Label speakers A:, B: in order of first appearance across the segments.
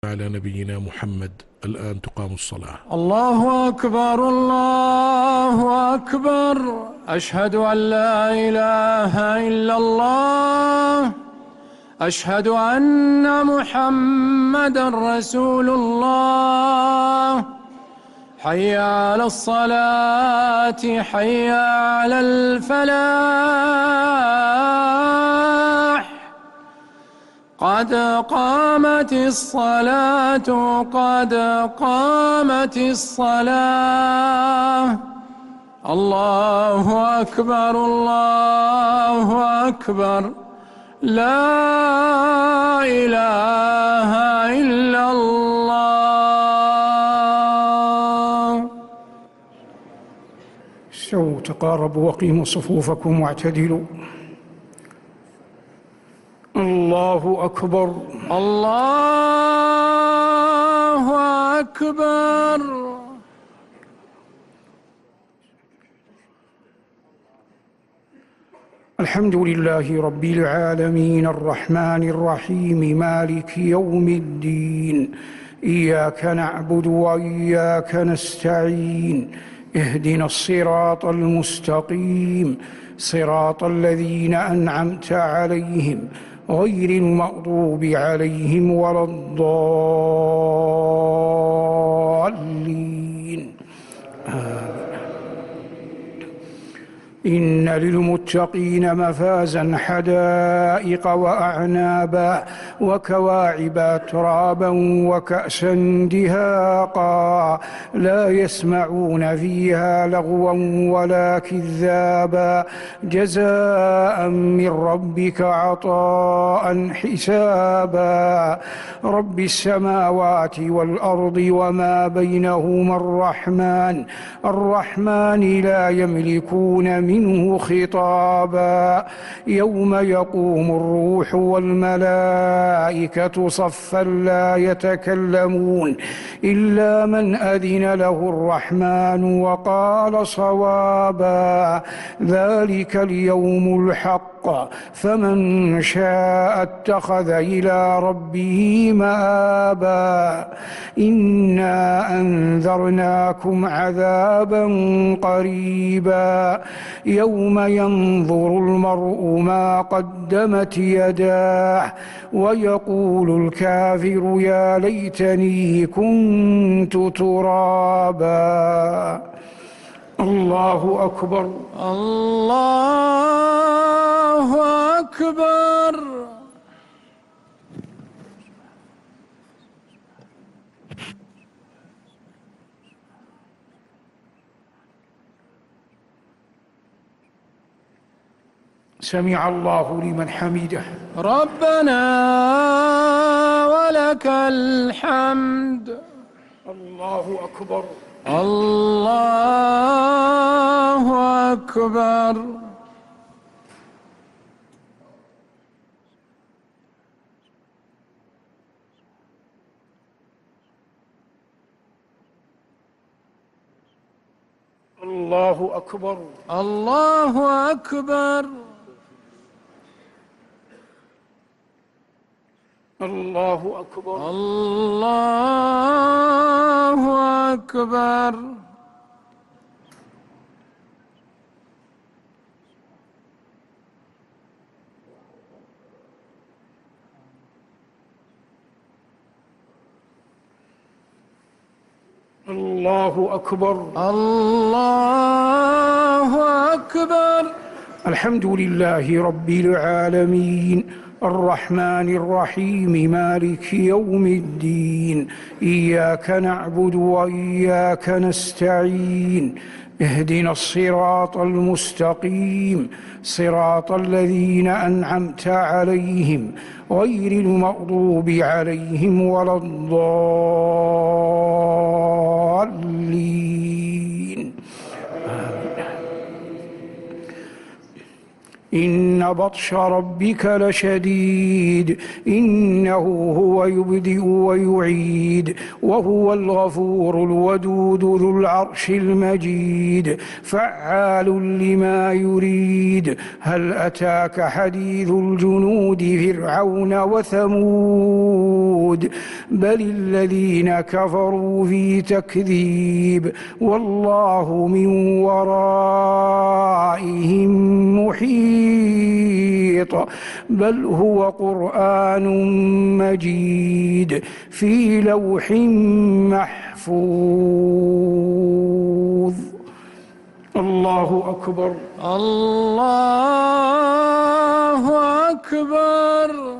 A: على نبينا محمد. الآن تقام الصلاة.
B: الله أكبر الله أكبر، أشهد أن لا إله إلا الله، أشهد أن محمدا رسول الله. حي على الصلاة، حي على الفلاح، قد قامت الصلاة، قد قامت الصلاة. الله أكبر الله أكبر، لا إله إلا الله.
C: استووا تقاربوا وقيموا صفوفكم واعتدلوا. الله أكبر
B: الله أكبر.
C: الحمد لله رب العالمين الرحمن الرحيم مالك يوم الدين، إياك نعبد وإياك نستعين، اهدنا الصراط المستقيم، صراط الذين أنعمت عليهم غير المغضوب عليهم ولا الضالين. إن للمتقين مفازا، حدائق وأعنابا وكواعب أترابا وكأسا دهاقا، لا يسمعون فيها لغوا ولا كذابا، جزاء من ربك عطاء حسابا. رب السماوات والأرض وما بينهما الرحمن لا يملكون منه خطابا. يوم يقوم الروح والملائكة صفا، لا يتكلمون إلا من أذن له الرحمن وقال صوابا. ذلك اليوم الحق، فمن شاء اتخذ إلى ربه مآبا. إنا أنذرناكم عذابا قريبا، يوم ينظر المرء ما قدمت يداه ويقول الكافر يا ليتني كنت ترابا. الله أكبر
B: الله أكبر.
C: سمع الله لمن حمده.
B: ربنا ولك الحمد.
C: الله أكبر
B: الله أكبر.
C: الله أكبر
B: الله أكبر.
C: الله أكبر
B: الله أكبر.
C: الله أكبر
B: الله أكبر.
C: الحمد لله رب العالمين الرحمن الرحيم مالك يوم الدين، إياك نعبد وإياك نستعين، اهدنا الصراط المستقيم، صراط الذين أنعمت عليهم غير المغضوب عليهم ولا الضالين. إن بطش ربك لشديد إنه هو يبدئ ويعيد وهو الغفور الودود ذو العرش المجيد فعال لما يريد هل أتاك حديث الجنود فرعون وثمود بل الذين كفروا في تكذيب والله من ورائهم محيط بل هو قرآن مجيد في لوح محفوظ. الله أكبر.
B: الله أكبر.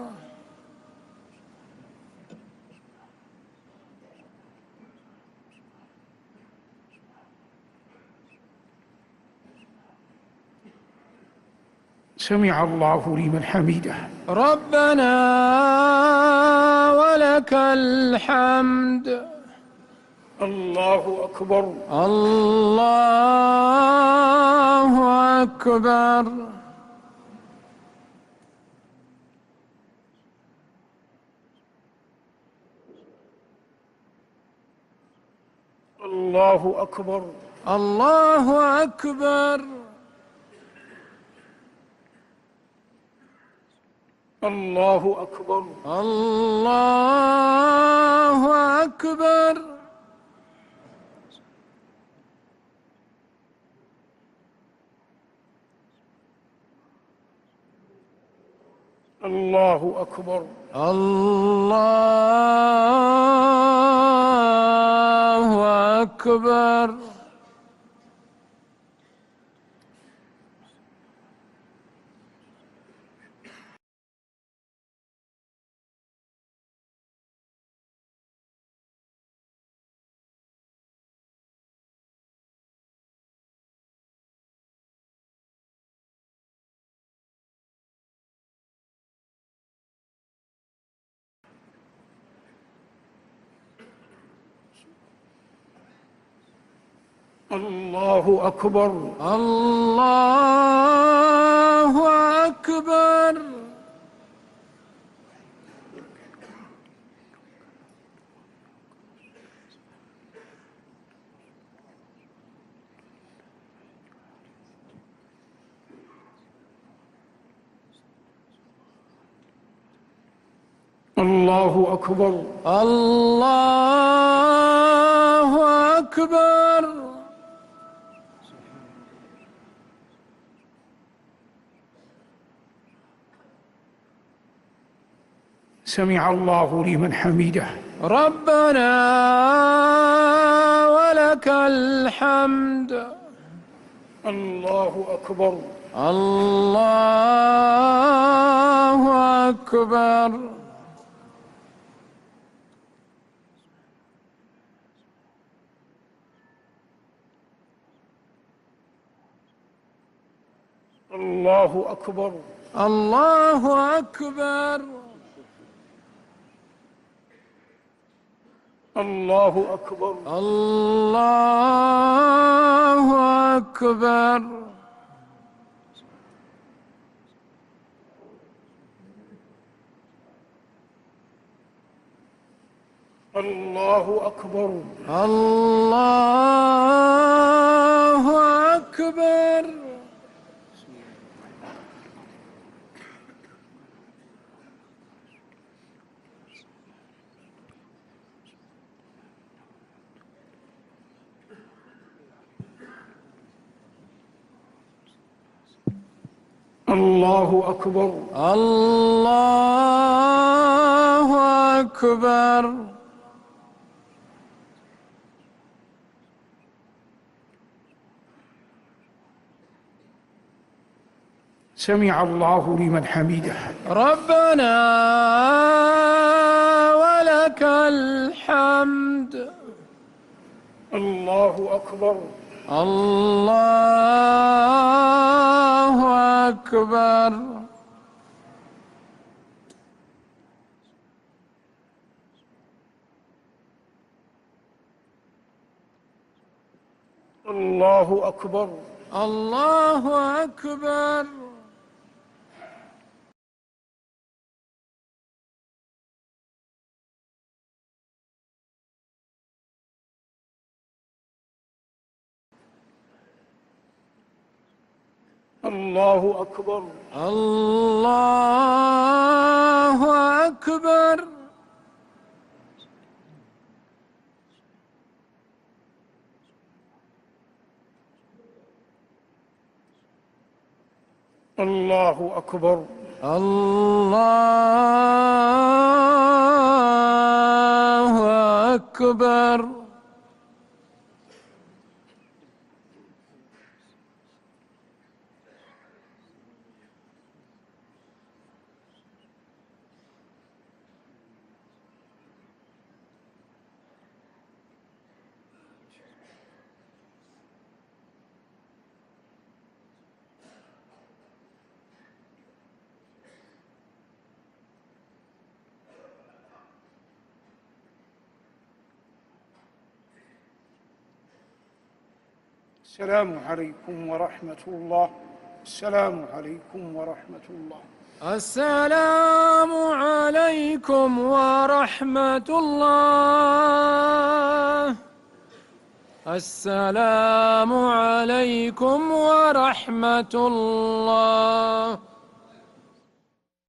C: سمع الله لمن حمده.
B: ربنا ولك الحمد.
C: الله أكبر.
B: الله أكبر.
C: الله أكبر.
B: الله أكبر.
C: الله أكبر.
B: الله أكبر.
C: الله أكبر.
B: الله أكبر.
C: الله أكبر.
B: الله أكبر.
C: الله أكبر.
B: الله أكبر.
C: سمع الله لمن حمده.
B: ربنا ولك الحمد.
C: الله أكبر.
B: الله أكبر.
C: الله أكبر.
B: الله أكبر.
C: الله أكبر.
B: الله أكبر.
C: الله أكبر.
B: الله أكبر.
C: الله أكبر.
B: الله أكبر.
C: سمع الله لمن حمده.
B: ربنا ولك الحمد.
C: الله أكبر.
B: الله أكبر.
C: الله أكبر.
B: الله أكبر.
C: الله أكبر.
B: الله أكبر.
C: الله أكبر.
B: الله أكبر.
C: السلام عليكم ورحمة الله. السلام عليكم ورحمة الله.
B: السلام عليكم ورحمة الله. السلام عليكم ورحمة الله.